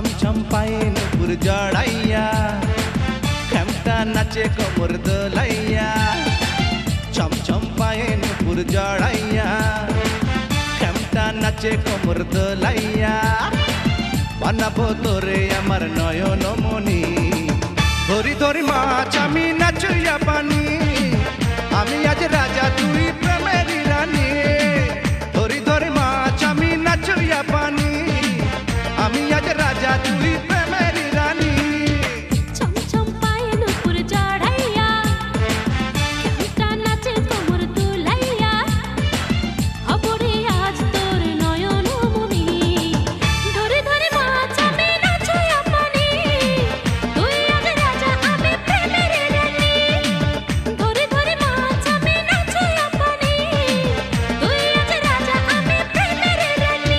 ছমছম পায়ে নুপুর জড়াইয়া খেমটা নাচে কোমর দোলাইয়া ছমছম পায়ে নুপুর জড়াইয়া খেমটা নাচে কোমর দোলাইয়া বানাবো তোরে আমার নয়ন মনি ধরি ধরি মাছ আমি নাচুইয়া পানি আমি আজ রাজা তুই প্রেমের রানী ধরি ধরি মাছ আমি নাচুইয়া পানি আমি আজ রাজা তুই প্রেমের রানী ছমছম পায়ে নুপুর জড়াইয়া খেমটা নাচে কোমর দোলাইয়া হবরে আজ তোর নয়ন মনি ধরে ধরে মাছ আমি নাচুইয়া পানি তুই আজ রাজা আমি প্রেমের রানী ধরে ধরে মাছ আমি নাচুইয়া পানি তুই আজ রাজা আমি প্রেমের রানী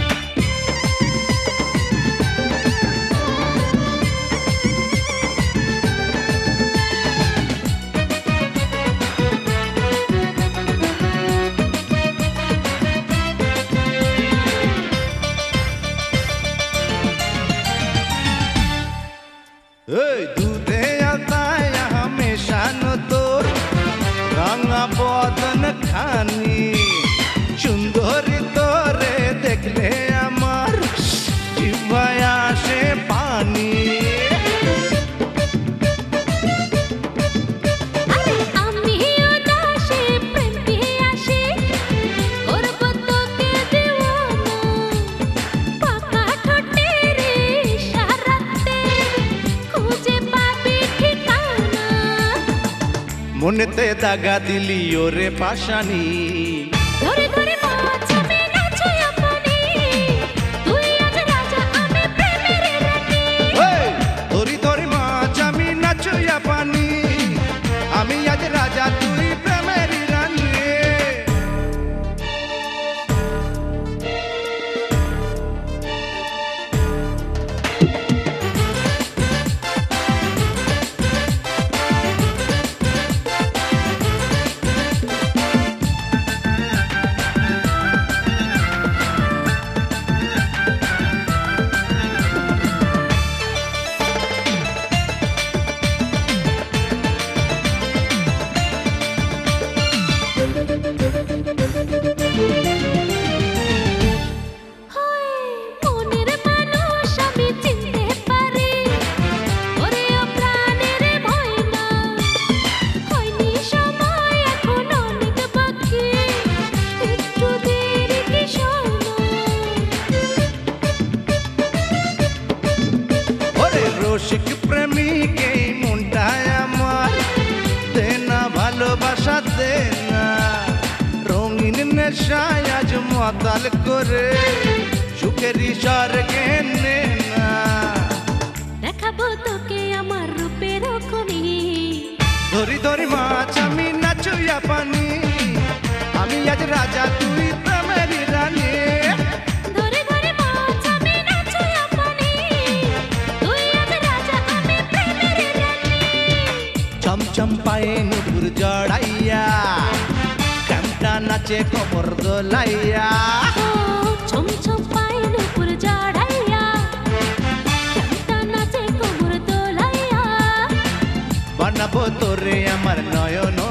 दूधे आता हमेशा न तोर रंगा बदन खानी सुंदरी तोरे देखले আমার জিহ্বায় আসে পানি আরে আমিও দাসে প্রেম দিয়ে আসে করব তোকে দেওয়ানা পাকা ঠোঁটের ইশারাতে খুঁজে পাবি ঠিকানা মনেতে দাগা দিলি ওরে পাশানি ধরে ধরে মাছ আমি নাচুইয়া পানি তুই আজ রাজা আমি প্রেমের রানী ধরি ধরি মাছ আমি নাচুইয়া পানি আমি আজ রাজা তুই প্রেমের রানী মনের মানুষ আমি চিনতে পারি ওরে প্রাণের ভয় না হয়নি সময় এখন অনেক বাকি একটু দেরি কি শোনো ওরে রসিক প্রেমিক এই মনটায় আমার দেনা ভালোবাসা দেনা রঙিন নেশায় আজ মাতাল করে সুখের স্বর্গে নে না দেখাবো তোকে আমার রূপের খনি ধরি ধরি মাছ আমি নাচুইয়া পানি আমি আজ রাজা তুই প্রেমের রানী ধরে ধরে মাছ আমি নাচুইয়া পানি তুই আজ রাজা আমি প্রেমের রানী ছমছম পায়ে নুপুর জড়াইয়া খেমটা নাচে কোমর দোলাইয়া ছমছম পায়ে নুপুর জড়াইয়া খেমটা নাচে কোমর দোলাইয়া বানাবো তোরে আমার নয়ন